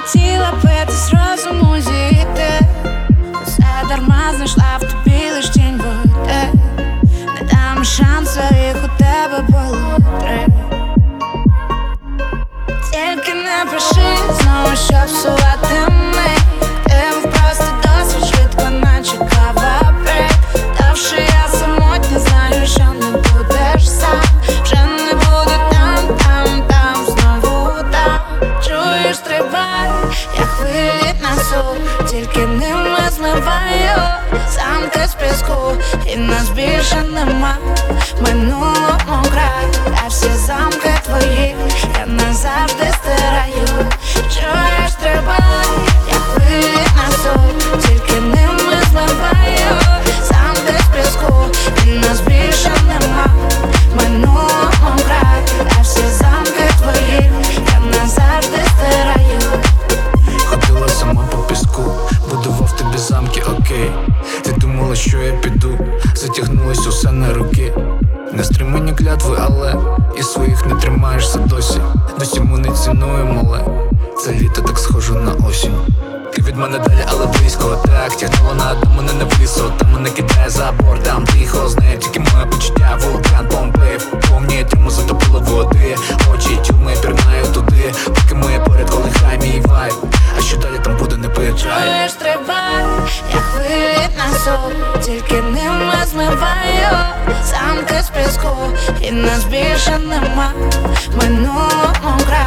хотіла пити з розуму зійти. Усе дарма знайшла в тобі лиш тінь води. Не дам шансу, їх у тебе було 3. Тільки не пиши знову, щоб псувати мене. Ти був просто досить швидко, наче кава брейк. Давши я самотня, знаю, що не будеш сам. Вже не буду там, знову там. Чуєш, стрибай, я хвилі несу. Тільки ними змиваю замки з піску. І нас більше нема в минулому край. А всі замки твої я назавжди стираю. Чуєш, стрибай, я хвилі несу. Тільки ними змиваю замки з піску. І нас більше нема в минулому край. А всі замки твої я назавжди стираю. Ходила сама по піску, будував тобі замки, окей. Ти думала, що я піду, затягнулось усе на руки. Не стримані клятви, але і своїх не тримаєшся досі. Досі ми не цінуємо, але це літо так схоже на осінь. Ти від мене далі, але близько. Так, тягнула на дно, мене не влізо. Там мене кидає за борт, там тихо. Знає тільки моє почуття, вулкан помпив. Помні, трьому затопило води. Очі тюрми, пірнаю туди. Поки моє поряд, коли хай мій вайб. А що далі там буде, не поїжджай. Чуєш, стрибай, я хвилі несу. Тільки ними змиваю замки з піску. І нас більше нема в минулому краю.